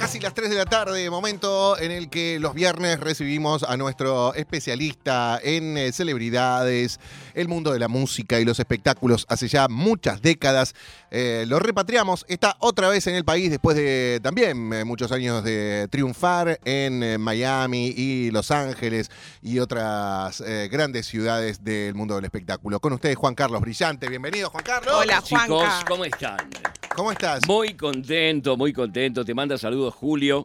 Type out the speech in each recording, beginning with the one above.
Casi las 3 de la tarde, momento en el que los viernes recibimos a nuestro especialista en celebridades, el mundo de la música y los espectáculos hace ya muchas décadas. Lo repatriamos, está otra vez en el país después de también muchos años de triunfar en Miami y Los Ángeles y otras grandes ciudades del mundo del espectáculo. Con ustedes, Juan Carlos Brillante. Bienvenido, Juan Carlos. Hola, Juanca. Chicos, ¿cómo están? ¿Cómo estás? Muy contento, muy contento. Te manda saludos Julio.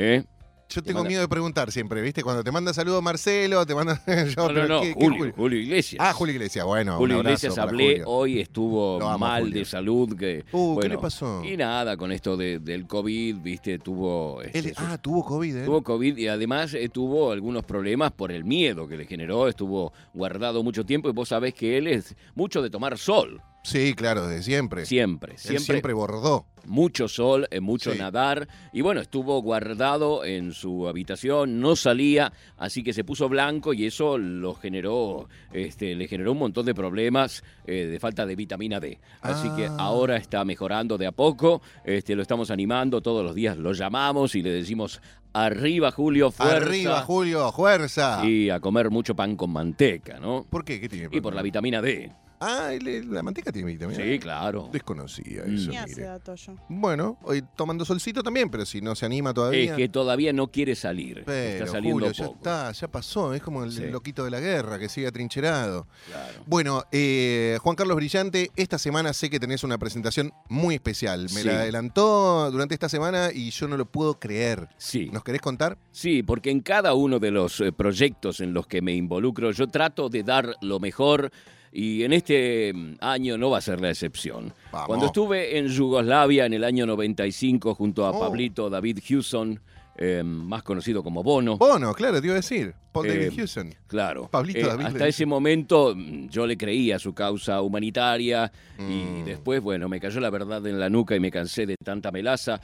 Yo tengo miedo de preguntar siempre, ¿viste? Cuando te manda saludos Marcelo, te manda... No, Julio Iglesias. Ah, Julio Iglesias, bueno, Julio un abrazo Iglesias para hablé, Julio. hoy estuvo Lo amo, mal Julio. de salud. ¿Qué le pasó? Y nada, con esto del COVID, ¿viste? Tuvo... tuvo COVID, ¿eh? Tuvo COVID y además tuvo algunos problemas por el miedo que le generó. Estuvo guardado mucho tiempo y vos sabés que él es mucho de tomar sol. Sí, claro, desde siempre. Siempre. Él siempre bordó. Mucho sol, mucho Sí. nadar y bueno, estuvo guardado en su habitación, no salía, así que se puso blanco y eso le generó un montón de problemas de falta de vitamina D. Así que ahora está mejorando de a poco, lo estamos animando, todos los días lo llamamos y le decimos arriba Julio, fuerza. Arriba, Julio, fuerza. Y a comer mucho pan con manteca, ¿no? ¿Por qué? ¿Qué tiene? Y por la vitamina D. Ah, la manteca tiene vitamina. Sí, claro. Desconocía eso, Ni hace mire. dato yo. Bueno, hoy tomando solcito también, pero si no se anima todavía. Es que todavía no quiere salir. Pero, está saliendo Julio, ya poco. está, ya pasó. Es como el Sí. loquito de la guerra que sigue atrincherado. Claro. Bueno, Juan Carlos Brillante, esta semana sé que tenés una presentación muy especial. Me Sí. la adelantó durante esta semana y yo no lo puedo creer. Sí. ¿Nos querés contar? Sí, porque en cada uno de los proyectos en los que me involucro yo trato de dar lo mejor y en este año no va a ser la excepción. Vamos. Cuando estuve en Yugoslavia en el año 95 junto a Oh. Pablito David Hewson, más conocido como Bono. Bono, claro, te iba a decir. Paul David Hewson. Claro. Pablito David hasta le ese momento yo le creía a su causa humanitaria y Mm. después, bueno, me cayó la verdad en la nuca y me cansé de tanta melaza.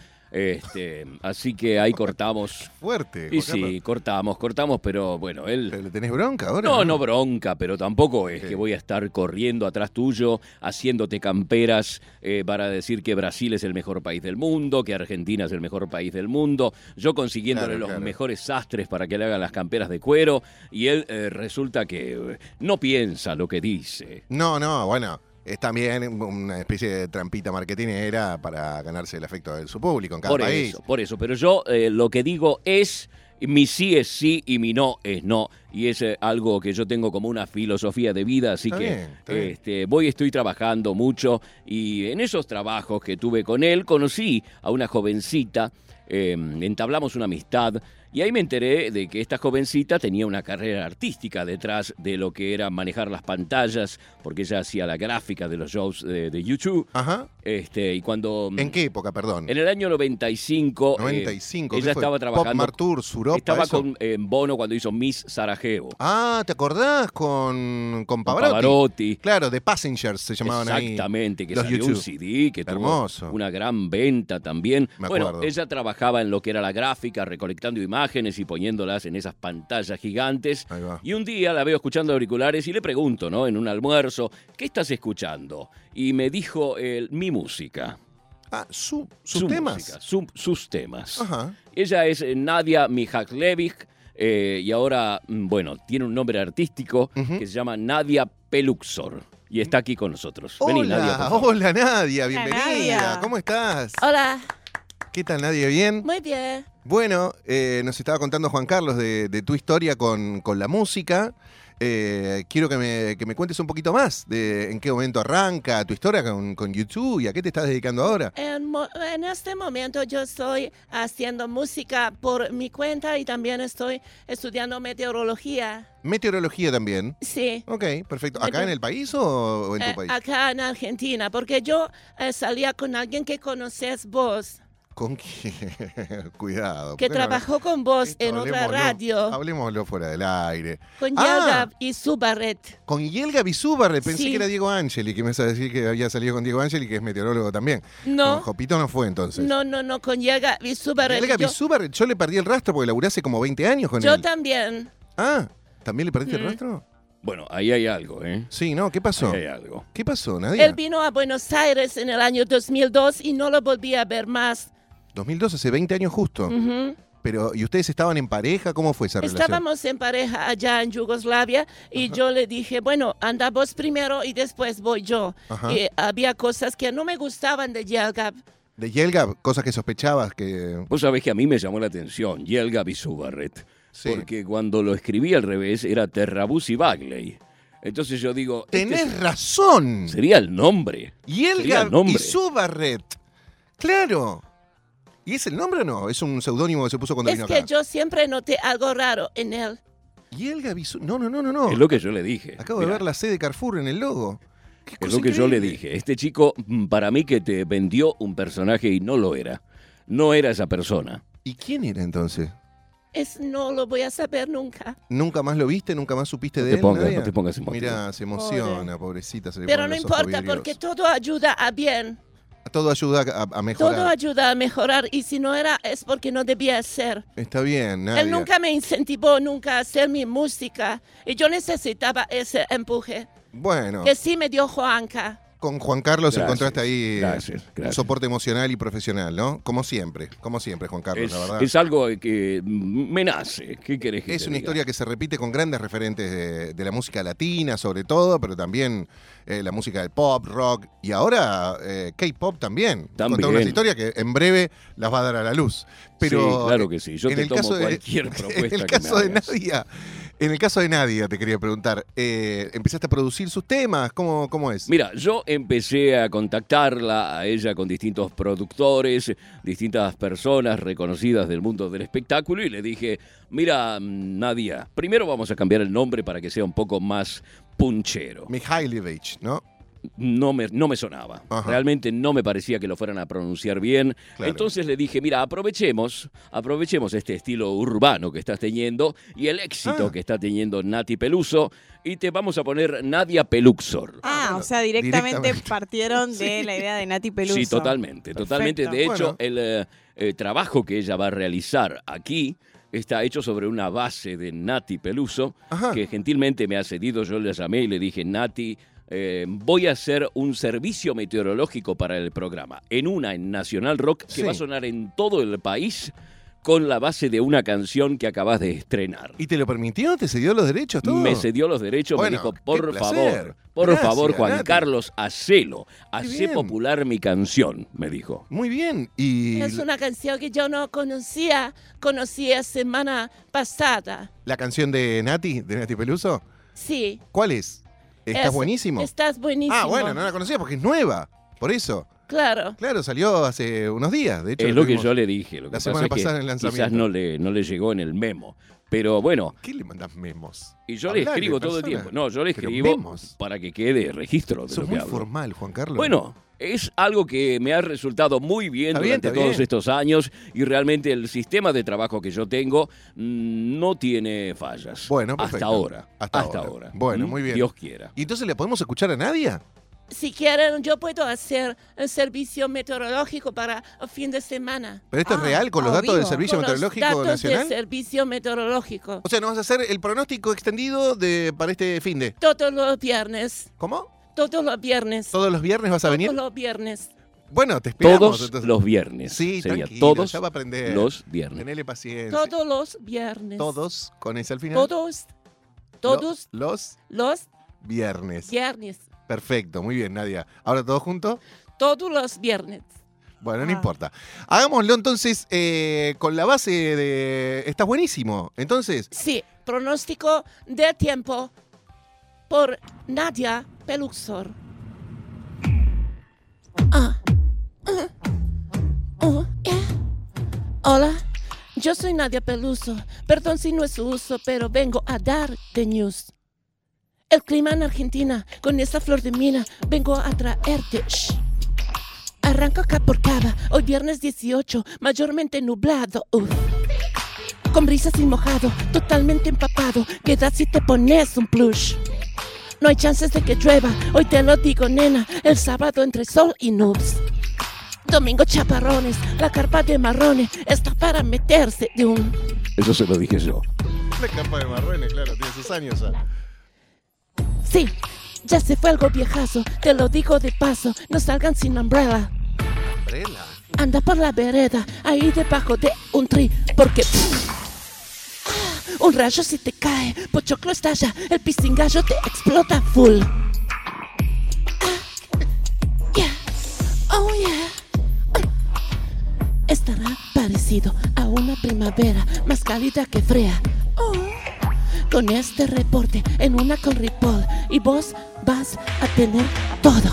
Así que ahí cortamos. Fuerte. Y Juan Carlos. sí, cortamos, pero bueno, él... ¿Le tenés bronca ahora? No bronca, pero tampoco es Sí. que voy a estar corriendo atrás tuyo, haciéndote camperas para decir que Brasil es el mejor país del mundo, que Argentina es el mejor país del mundo, yo consiguiéndole los Claro. mejores sastres para que le hagan las camperas de cuero, y él resulta que no piensa lo que dice. No, bueno. Es también una especie de trampita marketinera para ganarse el afecto de su público en cada país. Por eso, pero yo lo que digo es, mi sí es sí y mi no es no, y es algo que yo tengo como una filosofía de vida, así Está que bien, está bien. estoy trabajando mucho, y en esos trabajos que tuve con él conocí a una jovencita, entablamos una amistad, y ahí me enteré de que esta jovencita tenía una carrera artística detrás de lo que era manejar las pantallas, porque ella hacía la gráfica de los shows de YouTube. Ajá. Y cuando... ¿En qué época, perdón? En el año 95, 95. ¿qué ella fue? estaba trabajando. Pop Martour, Suropa, Estaba eso. con Bono cuando hizo Miss Sarajevo. Ah, ¿te acordás? Con Con Pavarotti. Pavarotti. Claro, The Passengers se llamaban ahí. Exactamente, que los salió YouTube. un CD, que Hermoso. tuvo una gran venta también. Me Bueno, acuerdo. ella trabajaba en lo que era la gráfica, recolectando imágenes y poniéndolas en esas pantallas gigantes. Ahí va. Y un día la veo escuchando auriculares y le pregunto, ¿no? En un almuerzo, ¿qué estás escuchando? Y me dijo mi música. Ah, sus Su temas. música, sus temas. Ajá. Ella es Nadia Mihaljevic y ahora, bueno, tiene un nombre artístico Ujú. que se llama Nadia Peluxor y está aquí con nosotros. Vení, Nadia, por Hola, favor. hola Nadia, bienvenida. Nadia. ¿Cómo estás? Hola, ¿Qué tal, Nadia? ¿Bien? muy bien. Bueno, nos estaba contando Juan Carlos de tu historia con la música. Quiero que me cuentes un poquito más de en qué momento arranca tu historia con YouTube y a qué te estás dedicando ahora. En este momento yo estoy haciendo música por mi cuenta y también estoy estudiando meteorología. Meteorología también. Sí. Ok, perfecto. ¿Acá en el país o en tu país? Acá en Argentina, porque yo salía con alguien que conoces vos, ¿Con quién? Cuidado. que ¿por qué no? trabajó con vos Esto en otra hablemoslo- radio, Hablemoslo fuera del aire. con Ah. Yelga y Subarret. Con Yelga Bizúbarre, pensé Sí. que era Diego Angeli, que me ibas a decir que había salido con Diego Angeli, que es meteorólogo también. No. Con Jopito no fue entonces. No, con Yelga y Subarret. Yelga Yo, Bizúbarre, yo le perdí el rastro porque laburé hace como 20 años con yo él. también. Ah, ¿también le perdiste el Mm. rastro? Bueno, ahí hay algo, ¿eh? Sí, ¿no? ¿Qué pasó? Ahí hay algo. ¿Qué pasó, Nadia? Él vino a Buenos Aires en el año 2002 y no lo volví a ver más. 2002, hace 20 años justo. Ujú. Pero, ¿y ustedes estaban en pareja? ¿Cómo fue esa relación? Estábamos en pareja allá en Yugoslavia y yo le dije, bueno, anda vos primero y después voy yo. Ajá. Y había cosas que no me gustaban de Jelgab. De Jelgab, cosas que sospechabas que... Vos sabés que a mí me llamó la atención Jelgab Izubarret, Sí. porque cuando lo escribí al revés era Terrabuzzi Bagley. Entonces yo digo, Tenés razón. sería el nombre. Sería el Jelgab nombre. Izubarret. Claro. ¿Y es el nombre o no? Es un seudónimo que se puso cuando Es vino que acá. yo siempre noté algo raro en él. Jelgab Izubarret. No. Es lo que yo le dije. Acabo de Mirá, ver la C de Carrefour en el logo. Qué es cosa lo que yo le increíble. dije. Este chico, para mí que te vendió un personaje y no lo era. No era esa persona. ¿Y quién era entonces? No lo voy a saber nunca. ¿Nunca más lo viste? ¿Nunca más supiste No de te él? pongas, Nadia? no te pongas emotivo. Mirá, se emociona, pobrecita. Se le Pero ponen no los ojos importa vidriosos. porque todo ayuda a bien. Todo ayuda a mejorar. Todo ayuda a mejorar y si no era es porque no debía ser. Está bien, Nadia. Él nunca me incentivó nunca a hacer mi música y yo necesitaba ese empuje Bueno, que sí me dio Juanca. con Juan Carlos Gracias, encontraste ahí gracias. un soporte emocional y profesional, ¿no? Como siempre, Juan Carlos, la verdad. Es algo que me nace. ¿Qué querés que Es te una diga? historia que se repite con grandes referentes de la música latina, sobre todo, pero también la música del pop, rock y ahora K-pop también. También. Contá unas historias que en breve las va a dar a la luz. Pero sí, claro que sí. Yo en te el tomo caso de- cualquier propuesta en el que me caso de hagas. Nadia, en el caso de Nadia te quería preguntar, ¿empezaste a producir sus temas? ¿Cómo es? Mira, yo empecé a contactarla a ella con distintos productores, distintas personas reconocidas del mundo del espectáculo y le dije, mira, Nadia, primero vamos a cambiar el nombre para que sea un poco más punchero. Mikhailovich, ¿no? No me sonaba. Ajá. Realmente no me parecía que lo fueran a pronunciar bien. Claro. Entonces le dije, mira, aprovechemos este estilo urbano que estás teniendo y el éxito Ah. que está teniendo Nati Peluso y te vamos a poner Nadia Peluxor. bueno, O sea, directamente directamente. partieron de la idea de Nati Peluso. Sí, totalmente. Perfecto. De hecho, Bueno. el trabajo que ella va a realizar aquí está hecho sobre una base de Nati Peluso, Ajá. que gentilmente me ha cedido. Yo le llamé y le dije, Nati, voy a hacer un servicio meteorológico para el programa, en Nacional Rock, que Sí. va a sonar en todo el país con la base de una canción que acabas de estrenar. ¿Y te lo permitió? ¿Te cedió los derechos? ¿Todo? Me cedió los derechos, Bueno, me dijo, qué por placer. favor, Gracias, Juan Nati. Carlos, hacelo, hacé bien. popular mi canción, me dijo. Muy bien. Y Es una canción que yo no conocía semana pasada. la canción de Nati Peluso, Sí. ¿cuál es? ¿Estás Es- buenísimo? Estás buenísimo. Ah, bueno, no la conocía porque es nueva. Por eso. Claro. Claro, salió hace unos días. De hecho, Es lo que tuvimos- yo le dije, lo que la pasa semana es que pasada en el quizás lanzamiento. no le llegó en el memo. Pero bueno, ¿Qué le mandas memos? y yo le Hablale, escribo todo el persona. tiempo. No, yo le Pero escribo memos. para que quede registro de Sos lo que muy hablo. formal, Juan Carlos. Bueno, es algo que me ha resultado muy bien Está bien, durante está todos bien. estos años y realmente el sistema de trabajo que yo tengo no tiene fallas. Bueno, perfecto. Hasta ahora. Hasta Hasta ahora. ahora. Bueno, muy bien. Dios quiera. ¿Y entonces le podemos escuchar a Nadia? Si quieren, yo puedo hacer un servicio meteorológico para el fin de semana. ¿Pero esto es real con los ah, datos del vivo. Servicio Con los Meteorológico datos Nacional? del servicio meteorológico. O sea, nos vas a hacer el pronóstico extendido para este fin de. Todos los viernes. ¿Cómo? Todos los viernes. ¿Todos los viernes vas a venir? Todos los viernes. Bueno, te esperamos. Todos entonces. los viernes. Sí, Sería tranquilo, todos ya va a aprender. los viernes. Tenele paciencia. Todos los viernes. Todos, con ese al final. Todos. Todos Los los viernes. viernes. Perfecto, muy bien, Nadia. ¿Ahora todos juntos? Todos los viernes. Bueno, no Ah. importa. Hagámoslo entonces con la base de... Estás buenísimo. Entonces, Sí, pronóstico de tiempo por Nadia Peluxor. Hola, yo soy Nadia Peluso. Perdón si no es su uso, pero vengo a dar the news. El clima en Argentina, con esta flor de mina, vengo a traerte. Shh. Arranco acá por Cava, hoy viernes 18, mayormente nublado. Con brisa sin mojado, totalmente empapado, queda si te pones un plush. No hay chances de que llueva, hoy te lo digo nena, el sábado entre sol y nubes. Domingo chaparrones, la carpa de marrones está para meterse de un... Eso se lo dije yo. la capa de marrones, claro, tiene sus años ya. Sí, ya se fue algo viejazo, te lo digo de paso, no salgan sin umbrella. Umbrella. anda por la vereda, ahí debajo de un tree, porque un rayo si te cae, pochoclo estalla, el pisingallo te explota full. Yeah, oh yeah. Estará parecido a una primavera más cálida que fría. Oh. Con este reporte en una con Ripoll y vos vas a tener todo.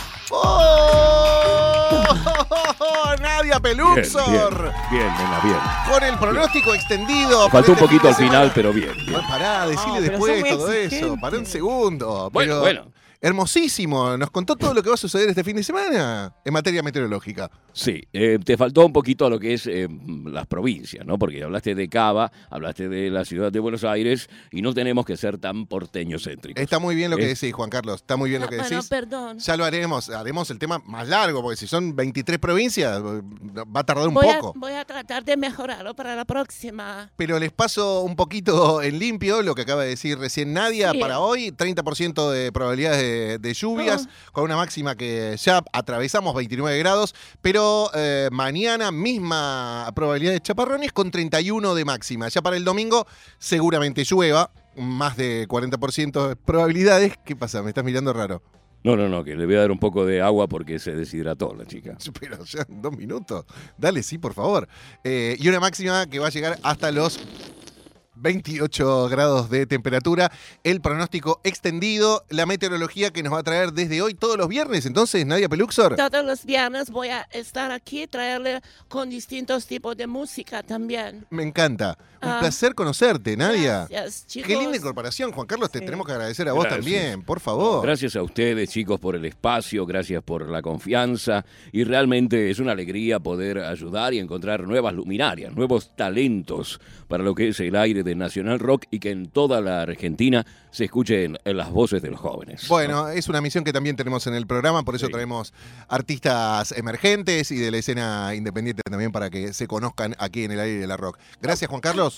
¡Oh! Nadia Peluxor. Bien, nena, bien. Con el pronóstico extendido. Faltó un para este poquito al fin de final, semana. pero bien. Bueno, pará, decile pero después son muy todo eso. exigentes. Pará un segundo. Bueno, pero bueno. hermosísimo. Nos contó todo lo que va a suceder este fin de semana en materia meteorológica. Sí, te faltó un poquito a lo que es las provincias, ¿no? Porque hablaste de Cava, hablaste de la ciudad de Buenos Aires y no tenemos que ser tan porteños-céntricos. Está muy bien lo que Es- decís, Juan Carlos. Está muy bien lo que Bueno, decís. perdón. Ya lo haremos. Haremos el tema más largo, porque si son 23 provincias, va a tardar un Voy poco. a tratar de mejorarlo para la próxima. Pero les paso un poquito en limpio lo que acaba de decir recién Nadia. Sí. Para hoy, 30% de probabilidades de lluvias, con una máxima que ya atravesamos 29 grados, pero mañana misma probabilidad de chaparrones con 31 de máxima. Ya para el domingo seguramente llueva, más de 40% de probabilidades. ¿Qué pasa? Me estás mirando raro. No, que le voy a dar un poco de agua porque se deshidrató la chica. Pero ya en 2 minutos. Dale, sí, por favor. Y una máxima que va a llegar hasta los 28 grados de temperatura. El pronóstico extendido, la meteorología que nos va a traer desde hoy todos los viernes. Entonces, Nadia Peluxor. Todos los viernes voy a estar aquí, traerle con distintos tipos de música también. Me encanta. Un Ah. placer conocerte, Nadia. Gracias, chicos. Qué linda incorporación, Juan Carlos. Te Sí. tenemos que agradecer a vos Gracias. también, por favor. Gracias a ustedes, chicos, por el espacio, gracias por la confianza y realmente es una alegría poder ayudar y encontrar nuevas luminarias, nuevos talentos para lo que es el aire de Nacional Rock y que en toda la Argentina se escuchen las voces de los jóvenes. Bueno, es una misión que también tenemos en el programa, por eso Sí. traemos artistas emergentes y de la escena independiente también para que se conozcan aquí en el aire de la rock. Gracias, Juan Carlos.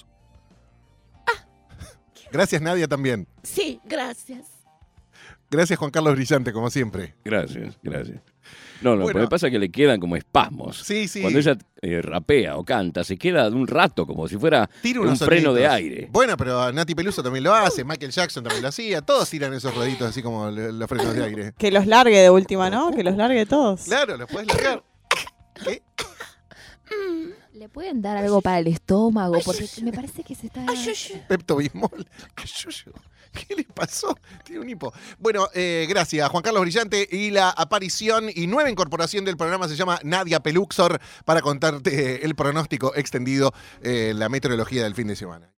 Gracias, Nadia, también. Sí, gracias. Gracias, Juan Carlos Brillante, como siempre. Gracias. No, Bueno. pero me pasa que le quedan como espasmos. Sí, sí. Cuando ella rapea o canta, se queda de un rato como si fuera Tira un unos freno de soniditos. aire. Bueno, pero Nati Peluso también lo hace, Michael Jackson también lo hacía. Todos tiran esos rueditos así como los frenos de aire. Que los largue de última, ¿no? Que los largue todos. Claro, los puedes largar. ¿Qué? ¿Le pueden dar algo para el estómago? Porque me parece que se está... Pepto Bismol. ¿Qué le pasó? Tiene un hipo. Bueno, gracias, Juan Carlos Brillante. Y la aparición y nueva incorporación del programa se llama Nadia Peluxor para contarte el pronóstico extendido, la meteorología del fin de semana.